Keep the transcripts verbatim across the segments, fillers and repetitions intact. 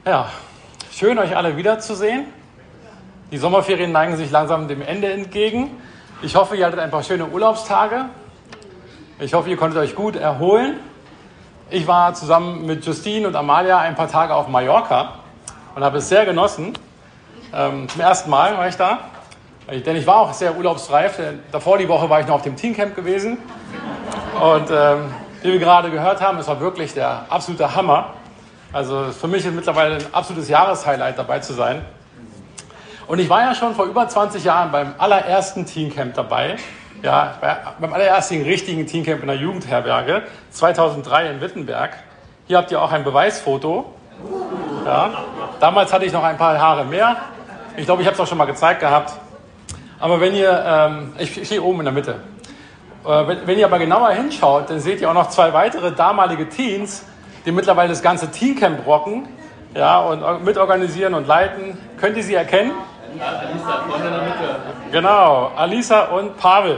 Ja, schön euch alle wiederzusehen. Die Sommerferien neigen sich langsam dem Ende entgegen. Ich hoffe, ihr hattet ein paar schöne Urlaubstage. Ich hoffe, ihr konntet euch gut erholen. Ich war zusammen mit Justine und Amalia ein paar Tage auf Mallorca und habe es sehr genossen. Ähm, zum ersten Mal war ich da, denn ich war auch sehr urlaubsreif. Davor die Woche war ich noch auf dem Teamcamp gewesen. Und ähm, wie wir gerade gehört haben, es war wirklich der absolute Hammer. Also für mich ist mittlerweile ein absolutes Jahreshighlight dabei zu sein. Und ich war ja schon vor über zwanzig Jahren beim allerersten Teamcamp dabei. Ja, bei, beim allerersten richtigen Teamcamp in der Jugendherberge, zweitausenddrei in Wittenberg. Hier habt ihr auch ein Beweisfoto. Ja, damals hatte ich noch ein paar Haare mehr. Ich glaube, ich habe es auch schon mal gezeigt gehabt. Aber wenn ihr, ähm, ich, ich stehe oben in der Mitte. Äh, wenn, wenn ihr aber genauer hinschaut, dann seht ihr auch noch zwei weitere damalige Teens, die mittlerweile das ganze Teamcamp rocken, ja, und mitorganisieren und leiten. Könnt ihr sie erkennen? Ja, Alisa, vorne in der Mitte. Genau, Alisa und Pavel.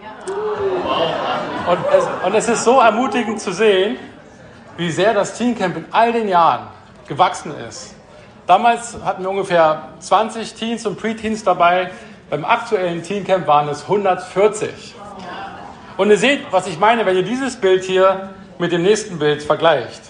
Und es, und es ist so ermutigend zu sehen, wie sehr das Teamcamp in all den Jahren gewachsen ist. Damals hatten wir ungefähr zwanzig Teens und Preteens dabei. Beim aktuellen Teamcamp waren es hundertvierzig. Und ihr seht, was ich meine, wenn ihr dieses Bild hier mit dem nächsten Bild vergleicht.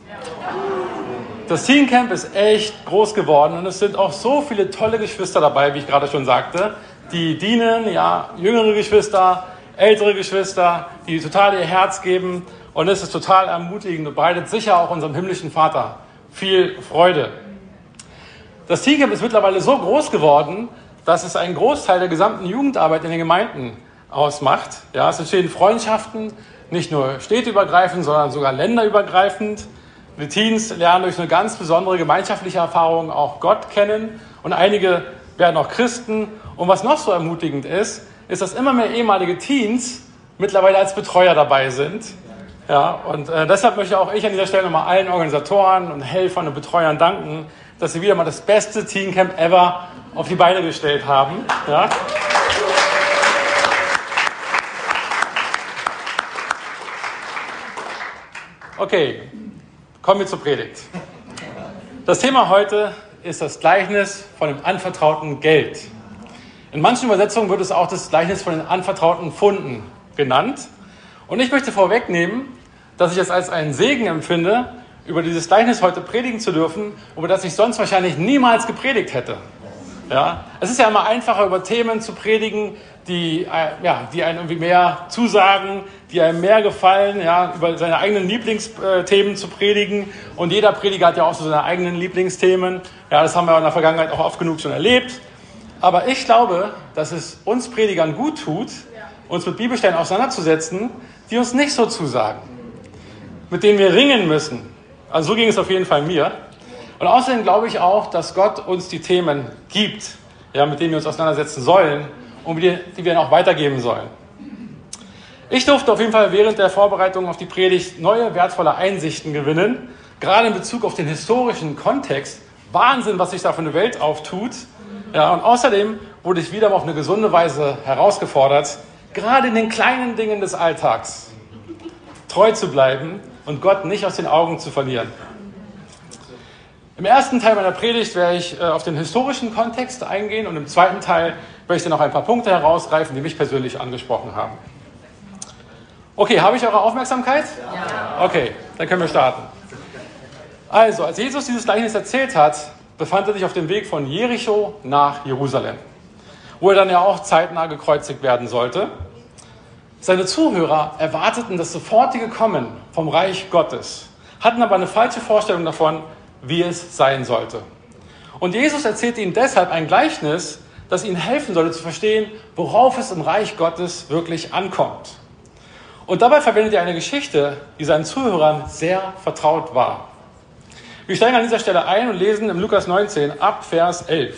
Das Teamcamp ist echt groß geworden und es sind auch so viele tolle Geschwister dabei, wie ich gerade schon sagte, die dienen, ja, jüngere Geschwister, ältere Geschwister, die total ihr Herz geben, und es ist total ermutigend und bereitet sicher auch unserem himmlischen Vater viel Freude. Das Teamcamp ist mittlerweile so groß geworden, dass es einen Großteil der gesamten Jugendarbeit in den Gemeinden ausmacht. Ja, es entstehen Freundschaften, nicht nur städteübergreifend, sondern sogar länderübergreifend. Die Teens lernen durch eine ganz besondere gemeinschaftliche Erfahrung auch Gott kennen, und einige werden auch Christen. Und was noch so ermutigend ist, ist, dass immer mehr ehemalige Teens mittlerweile als Betreuer dabei sind. Ja, und äh, deshalb möchte auch ich an dieser Stelle nochmal allen Organisatoren und Helfern und Betreuern danken, dass sie wieder mal das beste Teamcamp ever auf die Beine gestellt haben. Ja. Okay, kommen wir zur Predigt. Das Thema heute ist das Gleichnis von dem anvertrauten Geld. In manchen Übersetzungen wird es auch das Gleichnis von den anvertrauten Pfunden genannt. Und ich möchte vorwegnehmen, dass ich es als einen Segen empfinde, über dieses Gleichnis heute predigen zu dürfen, über das ich sonst wahrscheinlich niemals gepredigt hätte. Ja? Es ist ja immer einfacher, über Themen zu predigen, die, äh, ja, die einem irgendwie mehr zusagen, die einem mehr gefallen, ja, über seine eigenen Lieblingsthemen zu predigen. Und jeder Prediger hat ja auch so seine eigenen Lieblingsthemen. Ja, das haben wir in der Vergangenheit auch oft genug schon erlebt. Aber ich glaube, dass es uns Predigern gut tut, uns mit Bibelstellen auseinanderzusetzen, die uns nicht so zusagen, mit denen wir ringen müssen. Also so ging es auf jeden Fall mir. Und außerdem glaube ich auch, dass Gott uns die Themen gibt, ja, mit denen wir uns auseinandersetzen sollen und die, die wir dann auch weitergeben sollen. Ich durfte auf jeden Fall während der Vorbereitung auf die Predigt neue, wertvolle Einsichten gewinnen, gerade in Bezug auf den historischen Kontext. Wahnsinn, was sich da für eine Welt auftut. Ja, und außerdem wurde ich wieder auf eine gesunde Weise herausgefordert, gerade in den kleinen Dingen des Alltags treu zu bleiben und Gott nicht aus den Augen zu verlieren. Im ersten Teil meiner Predigt werde ich äh, auf den historischen Kontext eingehen, und im zweiten Teil werde ich dann noch ein paar Punkte herausgreifen, die mich persönlich angesprochen haben. Okay, habe ich eure Aufmerksamkeit? Ja. Okay, dann können wir starten. Also, als Jesus dieses Gleichnis erzählt hat, befand er sich auf dem Weg von Jericho nach Jerusalem, wo er dann ja auch zeitnah gekreuzigt werden sollte. Seine Zuhörer erwarteten das sofortige Kommen vom Reich Gottes, hatten aber eine falsche Vorstellung davon, wie es sein sollte. Und Jesus erzählte ihnen deshalb ein Gleichnis, das ihnen helfen sollte zu verstehen, worauf es im Reich Gottes wirklich ankommt. Und dabei verwendet er eine Geschichte, die seinen Zuhörern sehr vertraut war. Wir steigen an dieser Stelle ein und lesen im Lukas neunzehn ab Vers elf.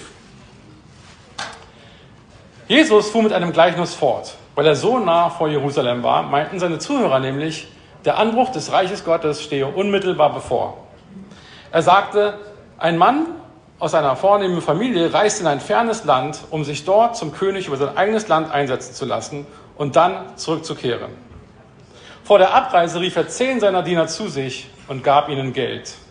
Jesus fuhr mit einem Gleichnis fort. Weil er so nah vor Jerusalem war, meinten seine Zuhörer nämlich, der Anbruch des Reiches Gottes stehe unmittelbar bevor. Er sagte, ein Mann aus einer vornehmen Familie reist in ein fernes Land, um sich dort zum König über sein eigenes Land einsetzen zu lassen und dann zurückzukehren. Vor der Abreise rief er zehn seiner Diener zu sich und gab ihnen Geld.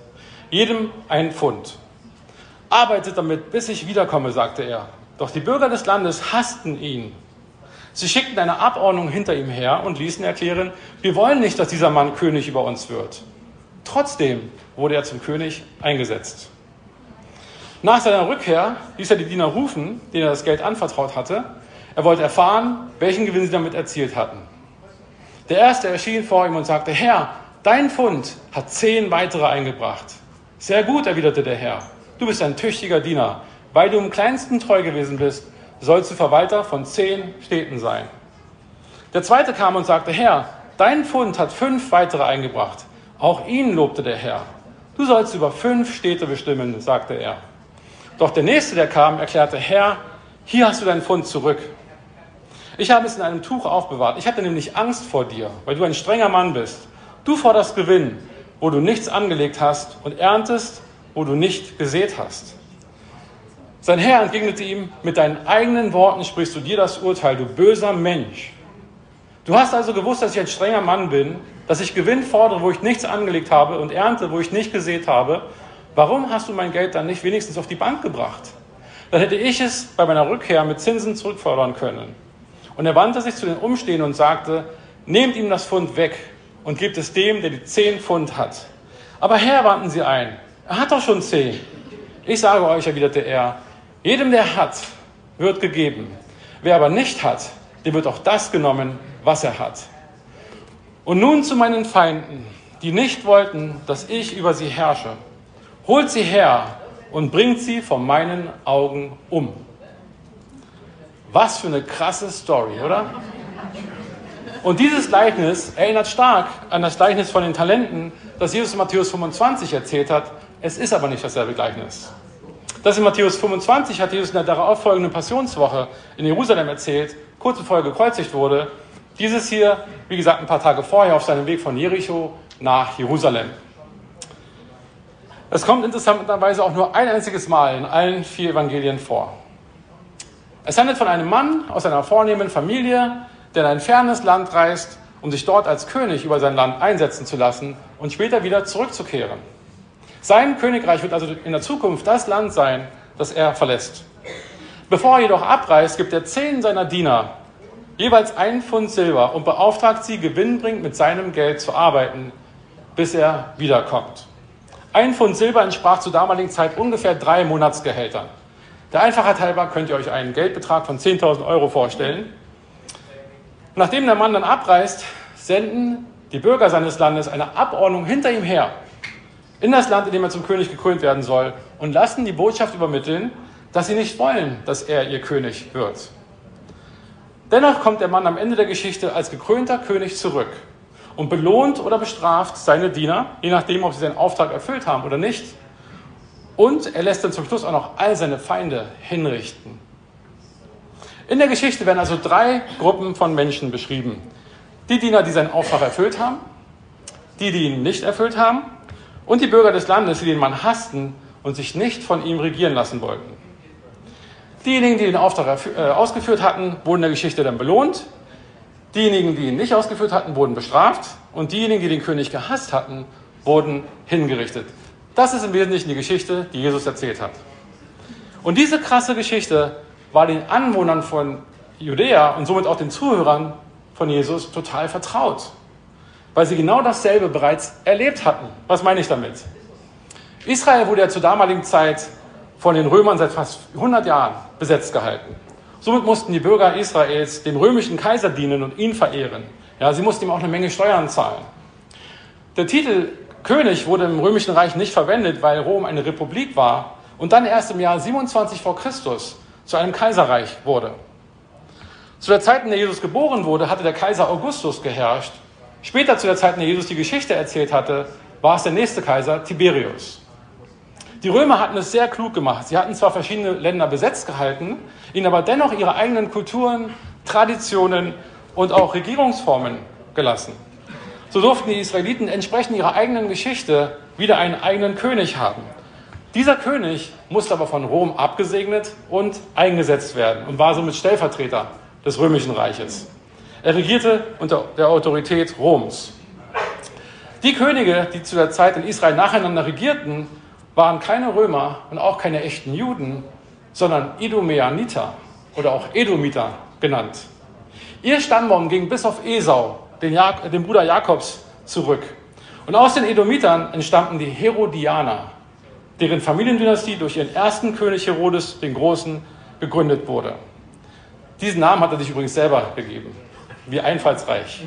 jedem ein Pfund. Arbeitet damit, bis ich wiederkomme, sagte er. Doch die Bürger des Landes hassten ihn. Sie schickten eine Abordnung hinter ihm her und ließen erklären, wir wollen nicht, dass dieser Mann König über uns wird. Trotzdem wurde er zum König eingesetzt. Nach seiner Rückkehr ließ er die Diener rufen, denen er das Geld anvertraut hatte. Er wollte erfahren, welchen Gewinn sie damit erzielt hatten. Der Erste erschien vor ihm und sagte, Herr, dein Pfund hat zehn weitere eingebracht. Sehr gut, erwiderte der Herr. Du bist ein tüchtiger Diener. Weil du im Kleinsten treu gewesen bist, sollst du Verwalter von zehn Städten sein. Der Zweite kam und sagte, Herr, dein Pfund hat fünf weitere eingebracht. Auch ihn lobte der Herr. Du sollst über fünf Städte bestimmen, sagte er. Doch der Nächste, der kam, erklärte, Herr, hier hast du dein Pfund zurück. Ich habe es in einem Tuch aufbewahrt. Ich hatte nämlich Angst vor dir, weil du ein strenger Mann bist. Du forderst Gewinn, wo du nichts angelegt hast und erntest, wo du nicht gesät hast. Sein Herr entgegnete ihm, mit deinen eigenen Worten sprichst du dir das Urteil, du böser Mensch. Du hast also gewusst, dass ich ein strenger Mann bin, dass ich Gewinn fordere, wo ich nichts angelegt habe und ernte, wo ich nicht gesät habe. Warum hast du mein Geld dann nicht wenigstens auf die Bank gebracht? Dann hätte ich es bei meiner Rückkehr mit Zinsen zurückfordern können. Und er wandte sich zu den Umstehenden und sagte, nehmt ihm das Pfund weg und gebt es dem, der die zehn Pfund hat. Aber Herr, wandten sie ein, er hat doch schon zehn. Ich sage euch, erwiderte er, jedem, der hat, wird gegeben. Wer aber nicht hat, dem wird auch das genommen, was er hat. Und nun zu meinen Feinden, die nicht wollten, dass ich über sie herrsche. Holt sie her und bringt sie vor meinen Augen um. Was für eine krasse Story, oder? Und dieses Gleichnis erinnert stark an das Gleichnis von den Talenten, das Jesus in Matthäus fünfundzwanzig erzählt hat. Es ist aber nicht dasselbe Gleichnis. Das in Matthäus fünfundzwanzig hat Jesus in der darauffolgenden Passionswoche in Jerusalem erzählt, kurz bevor er gekreuzigt wurde. Dieses hier, wie gesagt, ein paar Tage vorher auf seinem Weg von Jericho nach Jerusalem. Es kommt interessanterweise auch nur ein einziges Mal in allen vier Evangelien vor. Es handelt von einem Mann aus einer vornehmen Familie, der in ein fernes Land reist, um sich dort als König über sein Land einsetzen zu lassen und später wieder zurückzukehren. Sein Königreich wird also in der Zukunft das Land sein, das er verlässt. Bevor er jedoch abreist, gibt er zehn seiner Diener jeweils ein Pfund Silber und beauftragt sie, gewinnbringend mit seinem Geld zu arbeiten, bis er wiederkommt. Ein Pfund Silber entsprach zur damaligen Zeit ungefähr drei Monatsgehältern. Der Einfachheit halber könnt ihr euch einen Geldbetrag von zehntausend Euro vorstellen. Nachdem der Mann dann abreist, senden die Bürger seines Landes eine Abordnung hinter ihm her, in das Land, in dem er zum König gekrönt werden soll, und lassen die Botschaft übermitteln, dass sie nicht wollen, dass er ihr König wird. Dennoch kommt der Mann am Ende der Geschichte als gekrönter König zurück und belohnt oder bestraft seine Diener, je nachdem, ob sie seinen Auftrag erfüllt haben oder nicht. Und er lässt dann zum Schluss auch noch all seine Feinde hinrichten. In der Geschichte werden also drei Gruppen von Menschen beschrieben. Die Diener, die seinen Auftrag erfüllt haben, die, die ihn nicht erfüllt haben, und die Bürger des Landes, die den Mann hassten und sich nicht von ihm regieren lassen wollten. Diejenigen, die den Auftrag ausgeführt hatten, wurden in der Geschichte dann belohnt. Diejenigen, die ihn nicht ausgeführt hatten, wurden bestraft. Und diejenigen, die den König gehasst hatten, wurden hingerichtet. Das ist im Wesentlichen die Geschichte, die Jesus erzählt hat. Und diese krasse Geschichte war den Anwohnern von Judäa und somit auch den Zuhörern von Jesus total vertraut, weil sie genau dasselbe bereits erlebt hatten. Was meine ich damit? Israel wurde ja zur damaligen Zeit von den Römern seit fast hundert Jahren besetzt gehalten. Somit mussten die Bürger Israels dem römischen Kaiser dienen und ihn verehren. Ja, sie mussten ihm auch eine Menge Steuern zahlen. Der Titel König wurde im Römischen Reich nicht verwendet, weil Rom eine Republik war und dann erst im Jahr siebenundzwanzig vor Christus zu einem Kaiserreich wurde. Zu der Zeit, in der Jesus geboren wurde, hatte der Kaiser Augustus geherrscht. Später, zu der Zeit, in der Jesus die Geschichte erzählt hatte, war es der nächste Kaiser, Tiberius. Die Römer hatten es sehr klug gemacht. Sie hatten zwar verschiedene Länder besetzt gehalten, ihnen aber dennoch ihre eigenen Kulturen, Traditionen und auch Regierungsformen gelassen. So durften die Israeliten entsprechend ihrer eigenen Geschichte wieder einen eigenen König haben. Dieser König musste aber von Rom abgesegnet und eingesetzt werden und war somit Stellvertreter des Römischen Reiches. Er regierte unter der Autorität Roms. Die Könige, die zu der Zeit in Israel nacheinander regierten, waren keine Römer und auch keine echten Juden, sondern Idumeaniter oder auch Edomiter genannt. Ihr Stammbaum ging bis auf Esau, den, Jak- den Bruder Jakobs, zurück. Und aus den Edomitern entstammten die Herodianer, deren Familiendynastie durch ihren ersten König Herodes den Großen gegründet wurde. Diesen Namen hat er sich übrigens selber gegeben. Wie einfallsreich.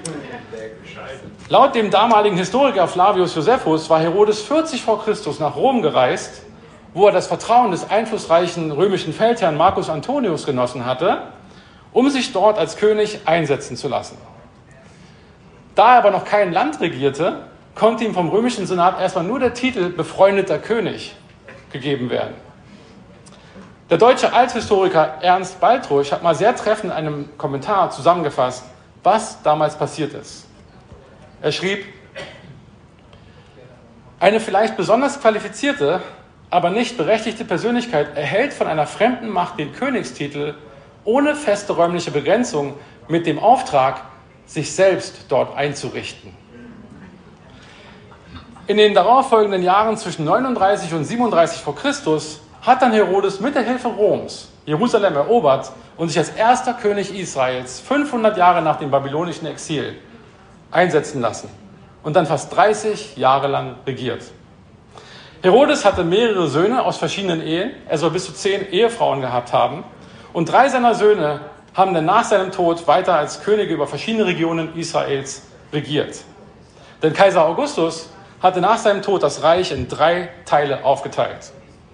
Laut dem damaligen Historiker Flavius Josephus war Herodes vierzig vor Christus nach Rom gereist, wo er das Vertrauen des einflussreichen römischen Feldherrn Marcus Antonius genossen hatte, um sich dort als König einsetzen zu lassen. Da er aber noch kein Land regierte, konnte ihm vom römischen Senat erstmal nur der Titel befreundeter König gegeben werden. Der deutsche Althistoriker Ernst Baltrusch hat mal sehr treffend in einem Kommentar zusammengefasst, was damals passiert ist. Er schrieb: Eine vielleicht besonders qualifizierte, aber nicht berechtigte Persönlichkeit erhält von einer fremden Macht den Königstitel ohne feste räumliche Begrenzung mit dem Auftrag, sich selbst dort einzurichten. In den darauffolgenden Jahren zwischen neununddreißig und siebenunddreißig vor Christus hat dann Herodes mit der Hilfe Roms Jerusalem erobert und sich als erster König Israels fünfhundert Jahre nach dem babylonischen Exil einsetzen lassen und dann fast dreißig Jahre lang regiert. Herodes hatte mehrere Söhne aus verschiedenen Ehen, er soll bis zu zehn Ehefrauen gehabt haben, und drei seiner Söhne haben dann nach seinem Tod weiter als Könige über verschiedene Regionen Israels regiert. Denn Kaiser Augustus hatte nach seinem Tod das Reich in drei Teile aufgeteilt.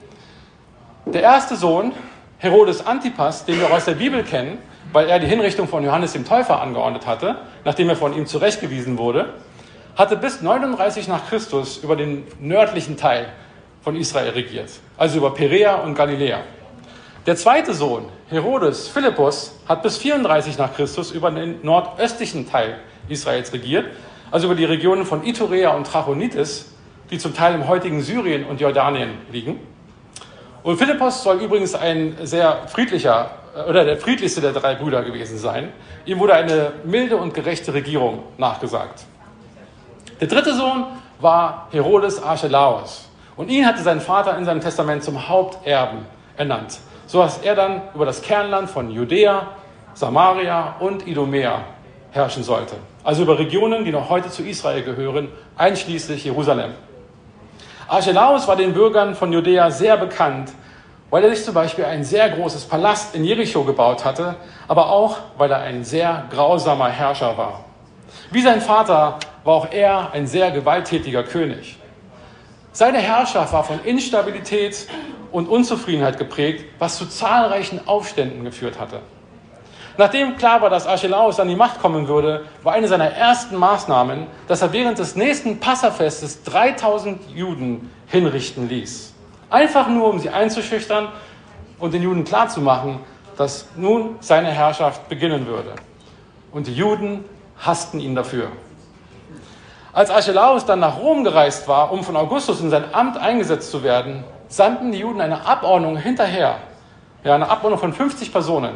Der erste Sohn, Herodes Antipas, den wir auch aus der Bibel kennen, weil er die Hinrichtung von Johannes dem Täufer angeordnet hatte, nachdem er von ihm zurechtgewiesen wurde, hatte bis neununddreißig nach Christus über den nördlichen Teil von Israel regiert, also über Perea und Galiläa. Der zweite Sohn, Herodes Philippus, hat bis vierunddreißig nach Christus über den nordöstlichen Teil Israels regiert, also über die Regionen von Iturea und Trachonitis, die zum Teil im heutigen Syrien und Jordanien liegen. Und Philippus soll übrigens ein sehr friedlicher, oder der friedlichste der drei Brüder gewesen sein. Ihm wurde eine milde und gerechte Regierung nachgesagt. Der dritte Sohn war Herodes Archelaus. Und ihn hatte sein Vater in seinem Testament zum Haupterben ernannt, so dass er dann über das Kernland von Judäa, Samaria und Idumea herrschen sollte. Also über Regionen, die noch heute zu Israel gehören, einschließlich Jerusalem. Archelaus war den Bürgern von Judäa sehr bekannt, weil er sich zum Beispiel ein sehr großes Palast in Jericho gebaut hatte, aber auch, weil er ein sehr grausamer Herrscher war. Wie sein Vater war auch er ein sehr gewalttätiger König. Seine Herrschaft war von Instabilität und Unzufriedenheit geprägt, was zu zahlreichen Aufständen geführt hatte. Nachdem klar war, dass Archelaus an die Macht kommen würde, war eine seiner ersten Maßnahmen, dass er während des nächsten Passafestes dreitausend Juden hinrichten ließ. Einfach nur, um sie einzuschüchtern und den Juden klarzumachen, dass nun seine Herrschaft beginnen würde. Und die Juden hassten ihn dafür. Als Archelaus dann nach Rom gereist war, um von Augustus in sein Amt eingesetzt zu werden, sandten die Juden eine Abordnung hinterher, ja, eine Abordnung von fünfzig Personen,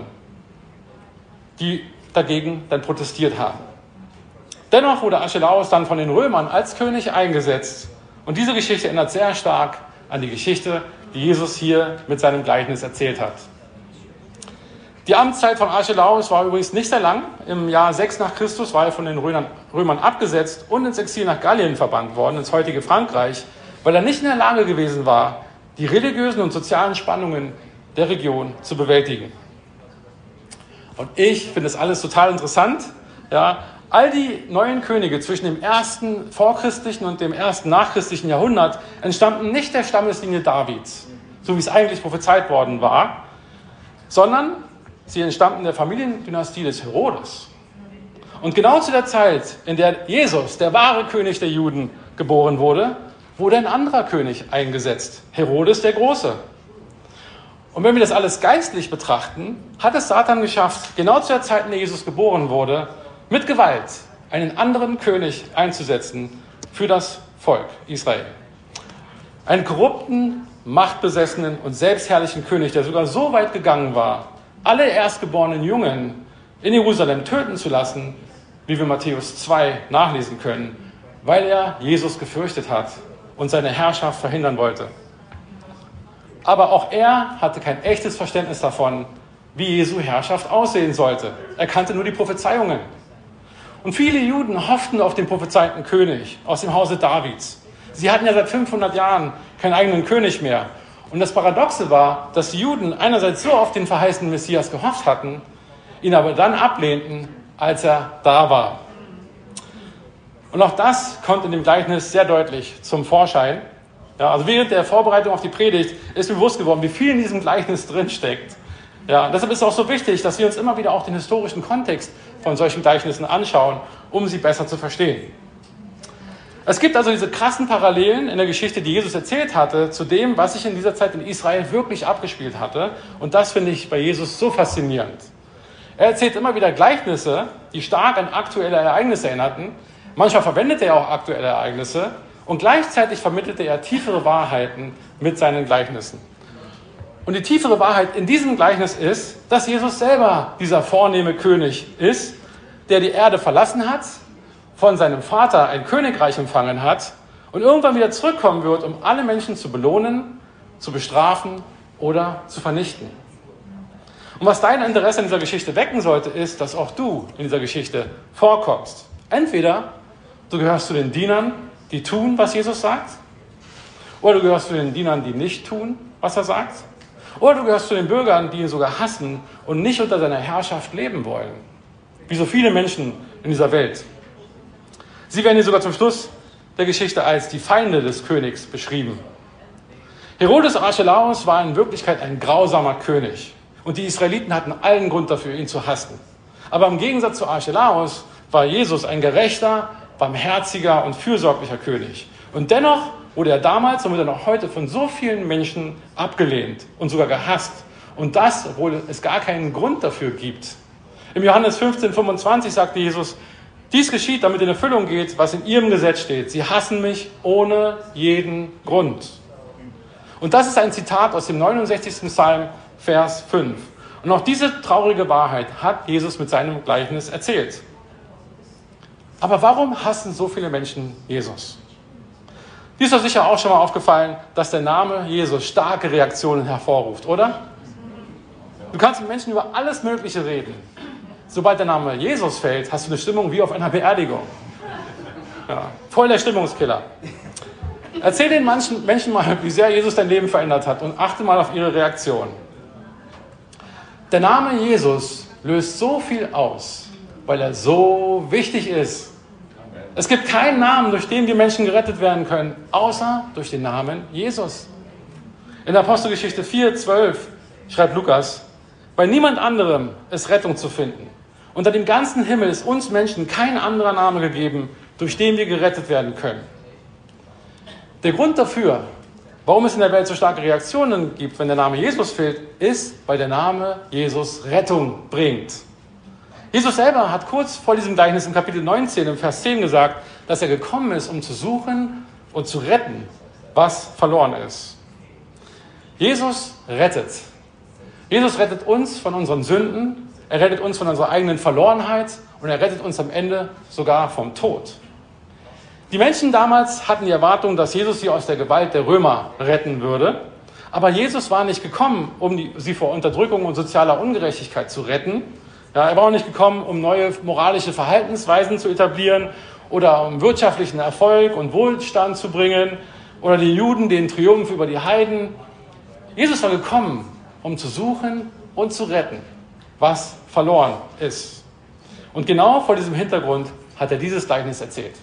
die dagegen dann protestiert haben. Dennoch wurde Archelaus dann von den Römern als König eingesetzt. Und diese Geschichte erinnert sehr stark an die Geschichte, die Jesus hier mit seinem Gleichnis erzählt hat. Die Amtszeit von Archelaus war übrigens nicht sehr lang. Im Jahr sechs nach Christus war er von den Römern, Römern abgesetzt und ins Exil nach Gallien verbannt worden, ins heutige Frankreich, weil er nicht in der Lage gewesen war, die religiösen und sozialen Spannungen der Region zu bewältigen. Und ich finde das alles total interessant. Ja, all die neuen Könige zwischen dem ersten vorchristlichen und dem ersten nachchristlichen Jahrhundert entstammten nicht der Stammeslinie Davids, so wie es eigentlich prophezeit worden war, sondern sie entstammten der Familiendynastie des Herodes. Und genau zu der Zeit, in der Jesus, der wahre König der Juden, geboren wurde, wurde ein anderer König eingesetzt, Herodes der Große. Und wenn wir das alles geistlich betrachten, hat es Satan geschafft, genau zu der Zeit, in der Jesus geboren wurde, mit Gewalt einen anderen König einzusetzen für das Volk Israel. Einen korrupten, machtbesessenen und selbstherrlichen König, der sogar so weit gegangen war, alle erstgeborenen Jungen in Jerusalem töten zu lassen, wie wir Matthäus zwei nachlesen können, weil er Jesus gefürchtet hat und seine Herrschaft verhindern wollte. Aber auch er hatte kein echtes Verständnis davon, wie Jesu Herrschaft aussehen sollte. Er kannte nur die Prophezeiungen. Und viele Juden hofften auf den prophezeiten König aus dem Hause Davids. Sie hatten ja seit fünfhundert Jahren keinen eigenen König mehr. Und das Paradoxe war, dass die Juden einerseits so auf den verheißenen Messias gehofft hatten, ihn aber dann ablehnten, als er da war. Und auch das kommt in dem Gleichnis sehr deutlich zum Vorschein. Ja, also während der Vorbereitung auf die Predigt ist mir bewusst geworden, wie viel in diesem Gleichnis drinsteckt. Ja, deshalb ist es auch so wichtig, dass wir uns immer wieder auch den historischen Kontext von solchen Gleichnissen anschauen, um sie besser zu verstehen. Es gibt also diese krassen Parallelen in der Geschichte, die Jesus erzählt hatte, zu dem, was sich in dieser Zeit in Israel wirklich abgespielt hatte. Und das finde ich bei Jesus so faszinierend. Er erzählt immer wieder Gleichnisse, die stark an aktuelle Ereignisse erinnerten. Manchmal verwendete er auch aktuelle Ereignisse und gleichzeitig vermittelte er tiefere Wahrheiten mit seinen Gleichnissen. Und die tiefere Wahrheit in diesem Gleichnis ist, dass Jesus selber dieser vornehme König ist, der die Erde verlassen hat, von seinem Vater ein Königreich empfangen hat und irgendwann wieder zurückkommen wird, um alle Menschen zu belohnen, zu bestrafen oder zu vernichten. Und was dein Interesse an dieser Geschichte wecken sollte, ist, dass auch du in dieser Geschichte vorkommst. Entweder du gehörst zu den Dienern, die tun, was Jesus sagt, oder du gehörst zu den Dienern, die nicht tun, was er sagt, oder du gehörst zu den Bürgern, die ihn sogar hassen und nicht unter seiner Herrschaft leben wollen. Wie so viele Menschen in dieser Welt. Sie werden hier sogar zum Schluss der Geschichte als die Feinde des Königs beschrieben. Herodes Archelaus war in Wirklichkeit ein grausamer König. Und die Israeliten hatten allen Grund dafür, ihn zu hassen. Aber im Gegensatz zu Archelaus war Jesus ein gerechter, barmherziger und fürsorglicher König. Und dennoch wurde er damals und wird er noch heute von so vielen Menschen abgelehnt und sogar gehasst. Und das, obwohl es gar keinen Grund dafür gibt. Im Johannes fünfzehn fünfundzwanzig sagte Jesus, dies geschieht, damit in Erfüllung geht, was in ihrem Gesetz steht. Sie hassen mich ohne jeden Grund. Und das ist ein Zitat aus dem neunundsechzigsten Psalm, Vers fünf. Und auch diese traurige Wahrheit hat Jesus mit seinem Gleichnis erzählt. Aber warum hassen so viele Menschen Jesus? Dir ist doch sicher auch schon mal aufgefallen, dass der Name Jesus starke Reaktionen hervorruft, oder? Du kannst mit Menschen über alles Mögliche reden. Sobald der Name Jesus fällt, hast du eine Stimmung wie auf einer Beerdigung. Ja, voll der Stimmungskiller. Erzähl den manchen Menschen mal, wie sehr Jesus dein Leben verändert hat und achte mal auf ihre Reaktion. Der Name Jesus löst so viel aus, weil er so wichtig ist. Es gibt keinen Namen, durch den wir Menschen gerettet werden können, außer durch den Namen Jesus. In der Apostelgeschichte vier, zwölf schreibt Lukas, bei niemand anderem ist Rettung zu finden. Unter dem ganzen Himmel ist uns Menschen kein anderer Name gegeben, durch den wir gerettet werden können. Der Grund dafür, warum es in der Welt so starke Reaktionen gibt, wenn der Name Jesus fehlt, ist, weil der Name Jesus Rettung bringt. Jesus selber hat kurz vor diesem Gleichnis im Kapitel neunzehn, im Vers zehn gesagt, dass er gekommen ist, um zu suchen und zu retten, was verloren ist. Jesus rettet. Jesus rettet uns von unseren Sünden, er rettet uns von unserer eigenen Verlorenheit und er rettet uns am Ende sogar vom Tod. Die Menschen damals hatten die Erwartung, dass Jesus sie aus der Gewalt der Römer retten würde. Aber Jesus war nicht gekommen, um die, sie vor Unterdrückung und sozialer Ungerechtigkeit zu retten. Ja, er war auch nicht gekommen, um neue moralische Verhaltensweisen zu etablieren oder um wirtschaftlichen Erfolg und Wohlstand zu bringen oder den Juden den Triumph über die Heiden. Jesus war gekommen, um zu suchen und zu retten, was verloren ist. Und genau vor diesem Hintergrund hat er dieses Gleichnis erzählt.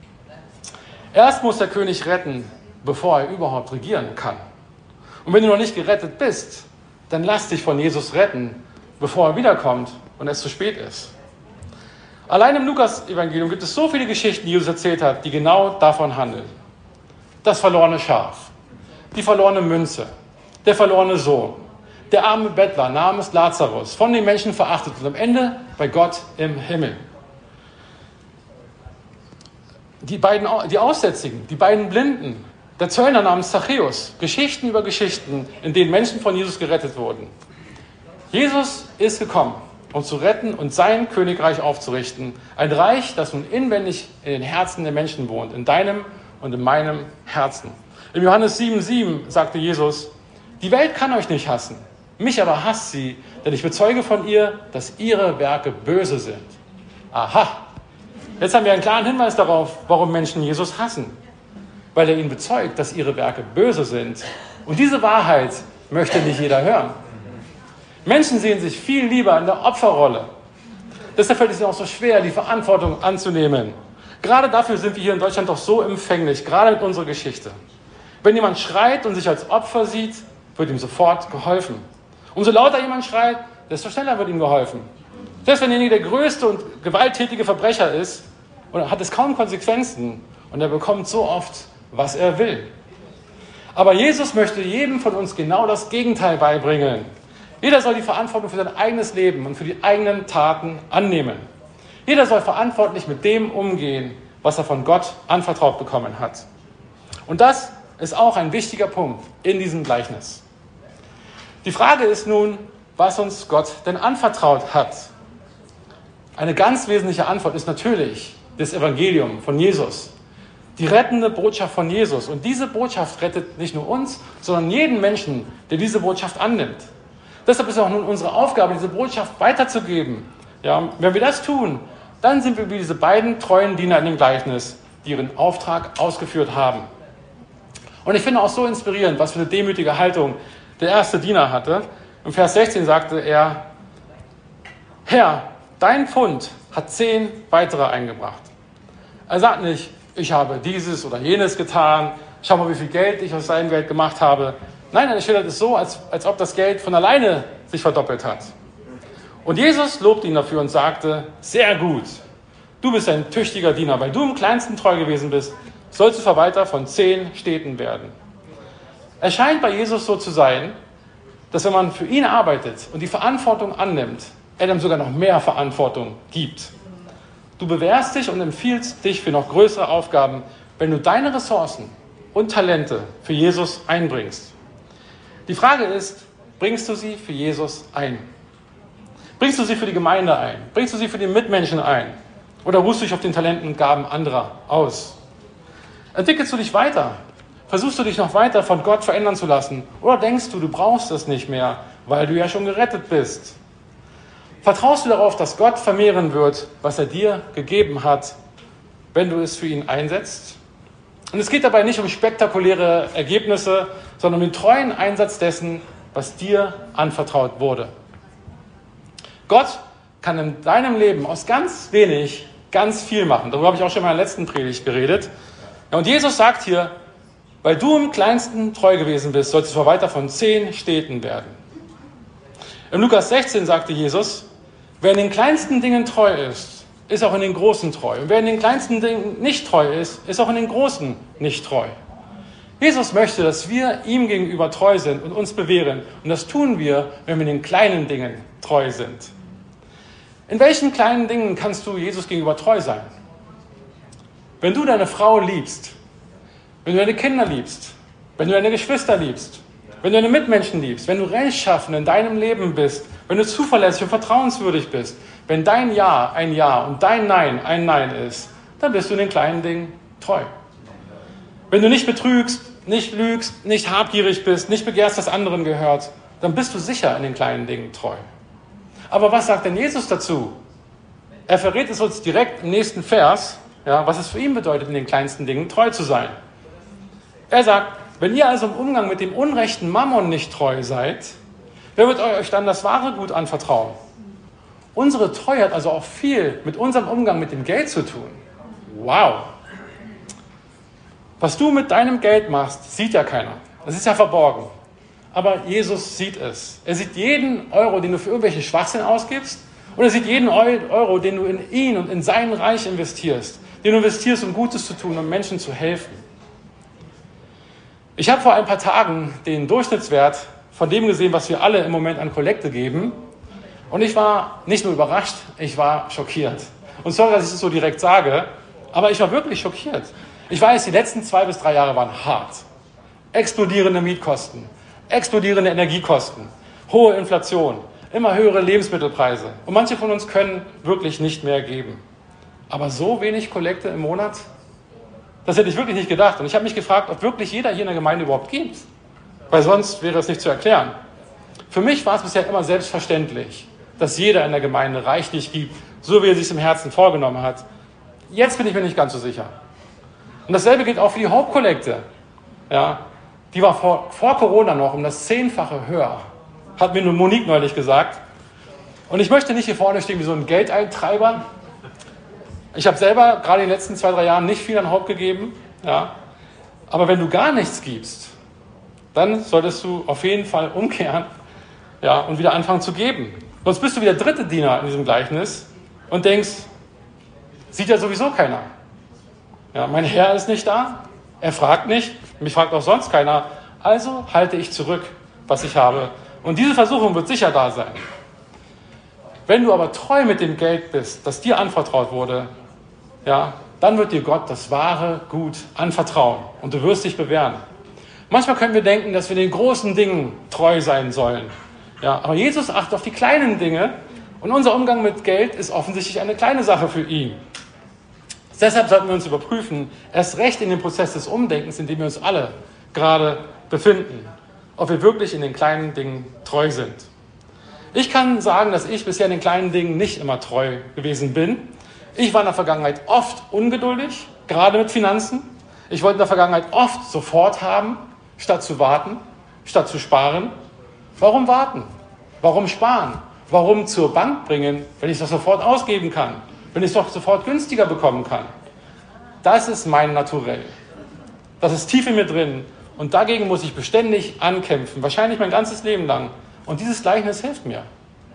Erst muss der König retten, bevor er überhaupt regieren kann. Und wenn du noch nicht gerettet bist, dann lass dich von Jesus retten, bevor er wiederkommt und es zu spät ist. Allein im Lukas-Evangelium gibt es so viele Geschichten, die Jesus erzählt hat, die genau davon handeln. Das verlorene Schaf, die verlorene Münze, der verlorene Sohn, der arme Bettler namens Lazarus, von den Menschen verachtet und am Ende bei Gott im Himmel. Die beiden, die Aussätzigen, die beiden Blinden, der Zöllner namens Zachäus, Geschichten über Geschichten, in denen Menschen von Jesus gerettet wurden. Jesus ist gekommen, um zu retten und sein Königreich aufzurichten. Ein Reich, das nun inwendig in den Herzen der Menschen wohnt, in deinem und in meinem Herzen. Im Johannes sieben sieben sagte Jesus, die Welt kann euch nicht hassen, mich aber hasst sie, denn ich bezeuge von ihr, dass ihre Werke böse sind. Aha, jetzt haben wir einen klaren Hinweis darauf, warum Menschen Jesus hassen. Weil er ihnen bezeugt, dass ihre Werke böse sind. Und diese Wahrheit möchte nicht jeder hören. Menschen sehen sich viel lieber in der Opferrolle. Deshalb fällt es ihnen auch so schwer, die Verantwortung anzunehmen. Gerade dafür sind wir hier in Deutschland doch so empfänglich, gerade mit unserer Geschichte. Wenn jemand schreit und sich als Opfer sieht, wird ihm sofort geholfen. Umso lauter jemand schreit, desto schneller wird ihm geholfen. Selbst wenn derjenige der größte und gewalttätige Verbrecher ist, hat es kaum Konsequenzen und er bekommt so oft, was er will. Aber Jesus möchte jedem von uns genau das Gegenteil beibringen. Jeder soll die Verantwortung für sein eigenes Leben und für die eigenen Taten annehmen. Jeder soll verantwortlich mit dem umgehen, was er von Gott anvertraut bekommen hat. Und das ist auch ein wichtiger Punkt in diesem Gleichnis. Die Frage ist nun, was uns Gott denn anvertraut hat. Eine ganz wesentliche Antwort ist natürlich das Evangelium von Jesus. Die rettende Botschaft von Jesus. Und diese Botschaft rettet nicht nur uns, sondern jeden Menschen, der diese Botschaft annimmt. Deshalb ist auch nun unsere Aufgabe, diese Botschaft weiterzugeben. Ja, wenn wir das tun, dann sind wir wie diese beiden treuen Diener in dem Gleichnis, die ihren Auftrag ausgeführt haben. Und ich finde auch so inspirierend, was für eine demütige Haltung der erste Diener hatte. Im Vers sechzehn sagte er, Herr, dein Pfund hat zehn weitere eingebracht. Er sagt nicht, ich habe dieses oder jenes getan, schau mal, wie viel Geld ich aus seinem Geld gemacht habe. Nein, er schildert es so, als, als ob das Geld von alleine sich verdoppelt hat. Und Jesus lobte ihn dafür und sagte, sehr gut, du bist ein tüchtiger Diener, weil du im Kleinsten treu gewesen bist, sollst du Verwalter von zehn Städten werden. Es scheint bei Jesus so zu sein, dass wenn man für ihn arbeitet und die Verantwortung annimmt, er dem sogar noch mehr Verantwortung gibt. Du bewährst dich und empfiehlst dich für noch größere Aufgaben, wenn du deine Ressourcen und Talente für Jesus einbringst. Die Frage ist, bringst du sie für Jesus ein? Bringst du sie für die Gemeinde ein? Bringst du sie für die Mitmenschen ein? Oder ruhst du dich auf den Talenten und Gaben anderer aus? Entwickelst du dich weiter? Versuchst du dich noch weiter von Gott verändern zu lassen? Oder denkst du, du brauchst es nicht mehr, weil du ja schon gerettet bist? Vertraust du darauf, dass Gott vermehren wird, was er dir gegeben hat, wenn du es für ihn einsetzt? Und es geht dabei nicht um spektakuläre Ergebnisse, sondern um den treuen Einsatz dessen, was dir anvertraut wurde. Gott kann in deinem Leben aus ganz wenig ganz viel machen. Darüber habe ich auch schon in meiner letzten Predigt geredet. Ja, und Jesus sagt hier, weil du im Kleinsten treu gewesen bist, sollst du Verwalter von zehn Städten werden. Im Lukas sechzehn sagte Jesus, wer in den kleinsten Dingen treu ist, ist auch in den großen treu. Und wer in den kleinsten Dingen nicht treu ist, ist auch in den großen nicht treu. Jesus möchte, dass wir ihm gegenüber treu sind und uns bewähren. Und das tun wir, wenn wir in den kleinen Dingen treu sind. In welchen kleinen Dingen kannst du Jesus gegenüber treu sein? Wenn du deine Frau liebst, wenn du deine Kinder liebst, wenn du deine Geschwister liebst, wenn du deine Mitmenschen liebst, wenn du rechtschaffen in deinem Leben bist, wenn du zuverlässig und vertrauenswürdig bist, wenn dein Ja ein Ja und dein Nein ein Nein ist, dann bist du in den kleinen Dingen treu. Wenn du nicht betrügst, nicht lügst, nicht habgierig bist, nicht begehrst, was anderen gehört, dann bist du sicher in den kleinen Dingen treu. Aber was sagt denn Jesus dazu? Er verrät es uns direkt im nächsten Vers, ja, was es für ihn bedeutet, in den kleinsten Dingen treu zu sein. Er sagt, wenn ihr also im Umgang mit dem unrechten Mammon nicht treu seid, wer wird euch dann das wahre Gut anvertrauen? Unsere Treue hat also auch viel mit unserem Umgang mit dem Geld zu tun. Wow! Was du mit deinem Geld machst, sieht ja keiner. Das ist ja verborgen. Aber Jesus sieht es. Er sieht jeden Euro, den du für irgendwelche Schwachsinn ausgibst, und er sieht jeden Euro, den du in ihn und in sein Reich investierst, den du investierst, um Gutes zu tun, um Menschen zu helfen. Ich habe vor ein paar Tagen den Durchschnittswert von dem gesehen, was wir alle im Moment an Kollekte geben. Und ich war nicht nur überrascht, ich war schockiert. Und sorry, dass ich es so direkt sage, aber ich war wirklich schockiert. Ich weiß, die letzten zwei bis drei Jahre waren hart. Explodierende Mietkosten, explodierende Energiekosten, hohe Inflation, immer höhere Lebensmittelpreise. Und manche von uns können wirklich nicht mehr geben. Aber so wenig Kollekte im Monat? Das hätte ich wirklich nicht gedacht. Und ich habe mich gefragt, ob wirklich jeder hier in der Gemeinde überhaupt gibt. Weil sonst wäre es nicht zu erklären. Für mich war es bisher immer selbstverständlich, dass jeder in der Gemeinde reichlich gibt, so wie er sich im Herzen vorgenommen hat. Jetzt bin ich mir nicht ganz so sicher. Und dasselbe gilt auch für die Hauptkollekte. Ja, die war vor, vor Corona noch um das Zehnfache höher, hat mir nur Monique neulich gesagt. Und ich möchte nicht hier vorne stehen wie so ein Geldeintreiber. Ich habe selber gerade in den letzten zwei, drei Jahren nicht viel an Haupt gegeben. Ja. Aber wenn du gar nichts gibst, dann solltest du auf jeden Fall umkehren, ja, und wieder anfangen zu geben. Sonst bist du wie der dritte Diener in diesem Gleichnis und denkst, sieht ja sowieso keiner. Ja, mein Herr ist nicht da, er fragt nicht, mich fragt auch sonst keiner, also halte ich zurück, was ich habe. Und diese Versuchung wird sicher da sein. Wenn du aber treu mit dem Geld bist, das dir anvertraut wurde, ja, dann wird dir Gott das wahre Gut anvertrauen und du wirst dich bewähren. Manchmal können wir denken, dass wir den großen Dingen treu sein sollen. Ja, aber Jesus achtet auf die kleinen Dinge und unser Umgang mit Geld ist offensichtlich eine kleine Sache für ihn. Deshalb sollten wir uns überprüfen, erst recht in dem Prozess des Umdenkens, in dem wir uns alle gerade befinden, ob wir wirklich in den kleinen Dingen treu sind. Ich kann sagen, dass ich bisher in den kleinen Dingen nicht immer treu gewesen bin. Ich war in der Vergangenheit oft ungeduldig, gerade mit Finanzen. Ich wollte in der Vergangenheit oft sofort haben, statt zu warten, statt zu sparen. Warum warten? Warum sparen? Warum zur Bank bringen, wenn ich es doch sofort ausgeben kann? Wenn ich es doch sofort günstiger bekommen kann? Das ist mein Naturell. Das ist tief in mir drin. Und dagegen muss ich beständig ankämpfen, wahrscheinlich mein ganzes Leben lang. Und dieses Gleichnis hilft mir.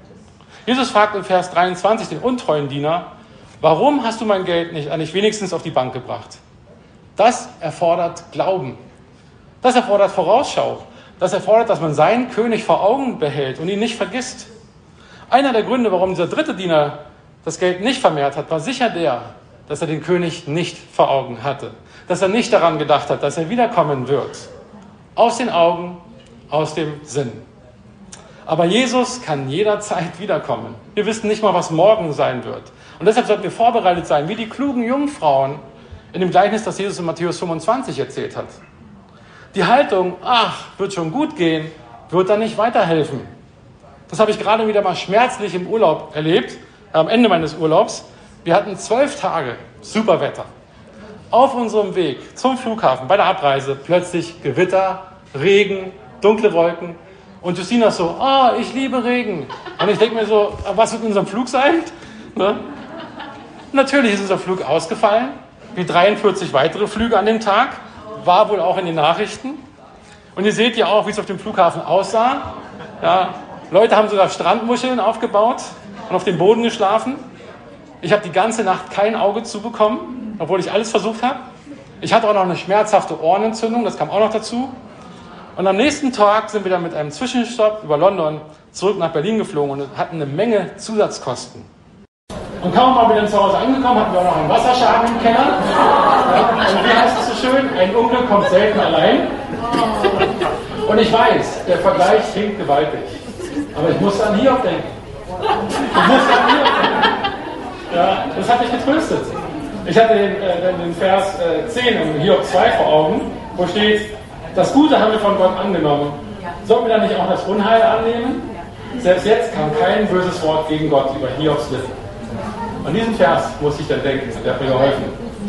Jesus fragt in Vers dreiundzwanzig den untreuen Diener, warum hast du mein Geld nicht eigentlich wenigstens auf die Bank gebracht? Das erfordert Glauben. Das erfordert Vorausschau. Das erfordert, dass man seinen König vor Augen behält und ihn nicht vergisst. Einer der Gründe, warum dieser dritte Diener das Geld nicht vermehrt hat, war sicher der, dass er den König nicht vor Augen hatte. Dass er nicht daran gedacht hat, dass er wiederkommen wird. Aus den Augen, aus dem Sinn. Aber Jesus kann jederzeit wiederkommen. Wir wissen nicht mal, was morgen sein wird. Und deshalb sollten wir vorbereitet sein, wie die klugen Jungfrauen in dem Gleichnis, das Jesus in Matthäus fünfundzwanzig erzählt hat. Die Haltung, ach, wird schon gut gehen, wird dann nicht weiterhelfen. Das habe ich gerade wieder mal schmerzlich im Urlaub erlebt, am Ende meines Urlaubs. Wir hatten zwölf Tage super Wetter. Auf unserem Weg zum Flughafen, bei der Abreise, plötzlich Gewitter, Regen, dunkle Wolken. Und Justina so, ah, oh, ich liebe Regen. Und ich denke mir so, was wird in unserem Flug sein? Ne? Natürlich ist unser Flug ausgefallen, wie dreiundvierzig weitere Flüge an dem Tag. War wohl auch in den Nachrichten. Und ihr seht ja auch, wie es auf dem Flughafen aussah. Ja, Leute haben sogar Strandmuscheln aufgebaut und auf dem Boden geschlafen. Ich habe die ganze Nacht kein Auge zubekommen, obwohl ich alles versucht habe. Ich hatte auch noch eine schmerzhafte Ohrenentzündung, das kam auch noch dazu. Und am nächsten Tag sind wir dann mit einem Zwischenstopp über London zurück nach Berlin geflogen und hatten eine Menge Zusatzkosten. Und kaum mal wieder zu Hause angekommen, hatten wir auch noch einen Wasserschaden im Keller. Ja, und wie heißt es so schön? Ein Unglück kommt selten allein. Und ich weiß, der Vergleich klingt gewaltig. Aber ich musste an Hiob denken. Ich musste an Hiob denken. Ja, das hat mich getröstet. Ich hatte den, äh, den Vers äh, zehn in Hiob zwei vor Augen, wo steht, das Gute haben wir von Gott angenommen. Sollten wir dann nicht auch das Unheil annehmen? Selbst jetzt kam kein böses Wort gegen Gott über Hiobs Lippen. An diesen Vers muss ich dann denken, der hat mir geholfen.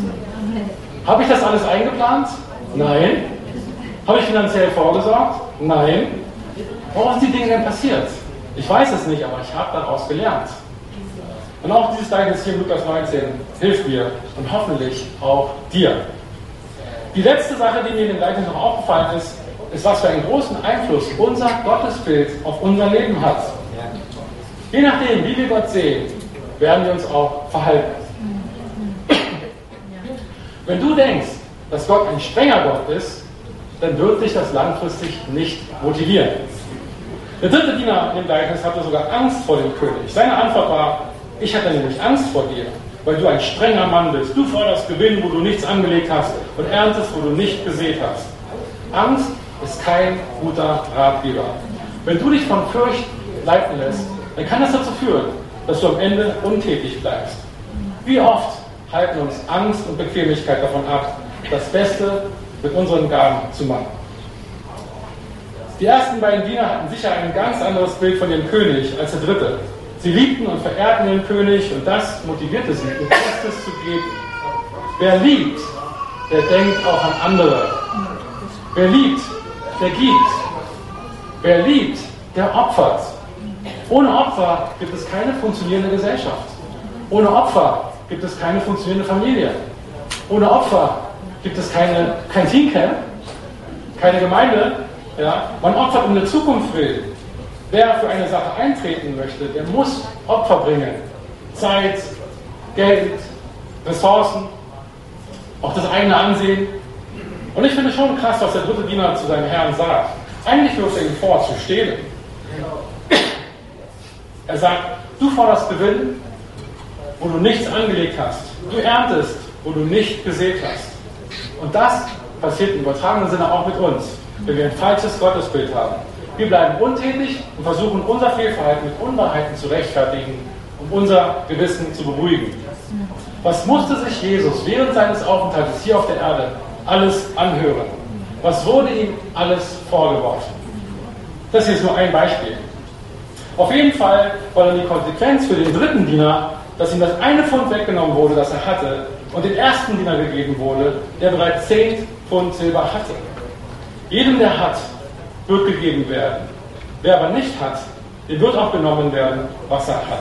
Habe ich das alles eingeplant? Nein. Habe ich finanziell vorgesorgt? Nein. Warum sind die Dinge denn passiert? Ich weiß es nicht, aber ich habe daraus gelernt. Und auch dieses Gleichnis hier in Lukas neunzehn hilft mir und hoffentlich auch dir. Die letzte Sache, die mir in dem Gleichnis noch aufgefallen ist, ist, was für einen großen Einfluss unser Gottesbild auf unser Leben hat. Je nachdem, wie wir Gott sehen, werden wir uns auch verhalten. Wenn du denkst, dass Gott ein strenger Gott ist, dann wird dich das langfristig nicht motivieren. Der dritte Diener im Gleichnis hatte sogar Angst vor dem König. Seine Antwort war, ich hatte nämlich Angst vor dir, weil du ein strenger Mann bist. Du forderst Gewinn, wo du nichts angelegt hast und erntest, wo du nicht gesät hast. Angst ist kein guter Ratgeber. Wenn du dich von Furcht leiten lässt, dann kann das dazu führen, dass du am Ende untätig bleibst. Wie oft halten uns Angst und Bequemlichkeit davon ab, das Beste mit unseren Gaben zu machen. Die ersten beiden Diener hatten sicher ein ganz anderes Bild von ihrem König als der dritte. Sie liebten und verehrten den König und das motivierte sie, ihr Bestes zu geben. Wer liebt, der denkt auch an andere. Wer liebt, der gibt. Wer liebt, der opfert. Ohne Opfer gibt es keine funktionierende Gesellschaft. Ohne Opfer gibt es keine funktionierende Familie. Ohne Opfer gibt es keine, kein Teamcamp, keine Gemeinde. Ja? Man opfert um eine Zukunft will. Wer für eine Sache eintreten möchte, der muss Opfer bringen. Zeit, Geld, Ressourcen, auch das eigene Ansehen. Und ich finde schon krass, was der dritte Diener zu seinem Herrn sagt. Eigentlich wirft er ihm vor, zu stehlen. Er sagt, du forderst Gewinn, wo du nichts angelegt hast. Du erntest, wo du nicht gesät hast. Und das passiert im übertragenen Sinne auch mit uns, wenn wir ein falsches Gottesbild haben. Wir bleiben untätig und versuchen, unser Fehlverhalten mit Unwahrheiten zu rechtfertigen, um unser Gewissen zu beruhigen. Was musste sich Jesus während seines Aufenthaltes hier auf der Erde alles anhören? Was wurde ihm alles vorgeworfen? Das hier ist nur ein Beispiel. Auf jeden Fall war dann die Konsequenz für den dritten Diener, dass ihm das eine Pfund weggenommen wurde, das er hatte, und den ersten Diener gegeben wurde, der bereits zehn Pfund Silber hatte. Jedem, der hat, wird gegeben werden. Wer aber nicht hat, dem wird auch genommen werden, was er hat.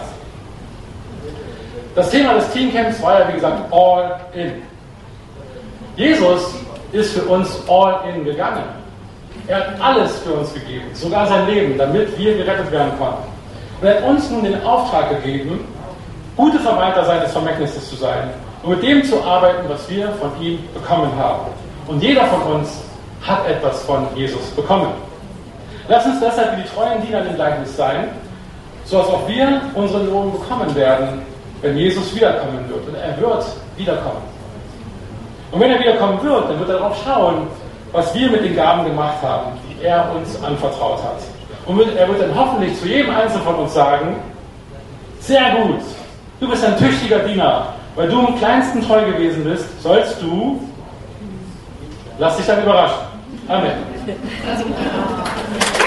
Das Thema des Teamcamps war ja, wie gesagt, all in. Jesus ist für uns all in gegangen. Er hat alles für uns gegeben, sogar sein Leben, damit wir gerettet werden konnten. Und er hat uns nun den Auftrag gegeben, gute Verwalter seines Vermächtnisses zu sein und mit dem zu arbeiten, was wir von ihm bekommen haben. Und jeder von uns hat etwas von Jesus bekommen. Lass uns deshalb wie die treuen Diener im Gleichnis sein, so dass auch wir unseren Lohn bekommen werden, wenn Jesus wiederkommen wird. Und er wird wiederkommen. Und wenn er wiederkommen wird, dann wird er darauf schauen, was wir mit den Gaben gemacht haben, die er uns anvertraut hat. Und er wird dann hoffentlich zu jedem Einzelnen von uns sagen, sehr gut, du bist ein tüchtiger Diener, weil du im Kleinsten treu gewesen bist, sollst du, lass dich dann überraschen. Amen.